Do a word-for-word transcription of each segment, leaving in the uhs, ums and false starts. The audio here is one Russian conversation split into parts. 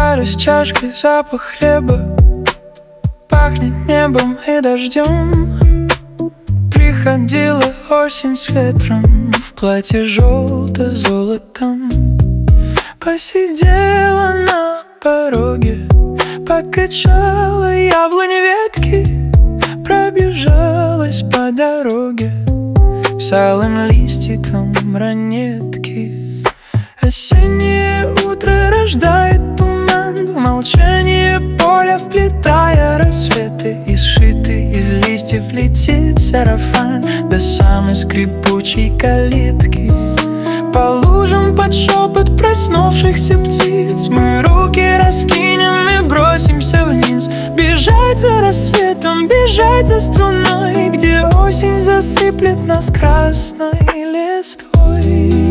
Варю с чашкой, запах хлеба пахнет небом и дождем. Приходила осень с ветром в платье желто-золотом. Посидела на пороге, покачала яблонь ветки, пробежалась по дороге с алым листиком ранетки. Осеннее утро рождает туман, в молчании поля вплетая рассветы. И сшитый из листьев летит сарафан до самой скрипучей калитки. По лужам под шепот проснувшихся птиц мы руки раскинем и бросимся вниз. Бежать за рассветом, бежать за струной, где осень засыплет нас красной листвой.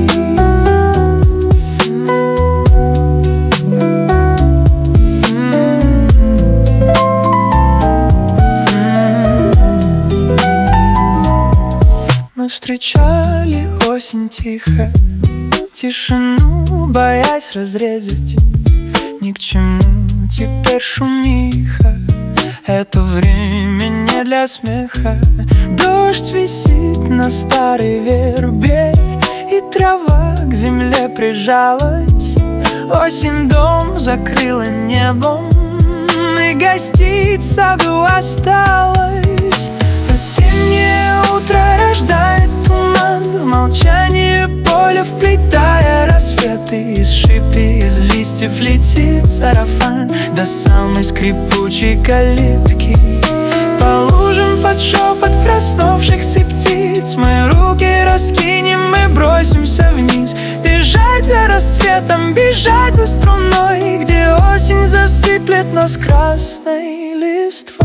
Мы встречали осень тихо, тишину боясь разрезать. Ни к чему теперь шумиха, это время не для смеха. Дождь висит на старой вербе, и трава к земле прижалась. Осень дом закрыла небом, и гостить в саду осталось. Осеннее утро рождает туман, в молчании поля вплетая рассветы. Из шипи, из листьев летит сарафан до самой скрипучей калитки. По лужам под шепот проснувшихся птиц мы руки раскинем и бросимся вниз. Бежать за рассветом, бежать за струной, где осень засыплет нас красной листвой.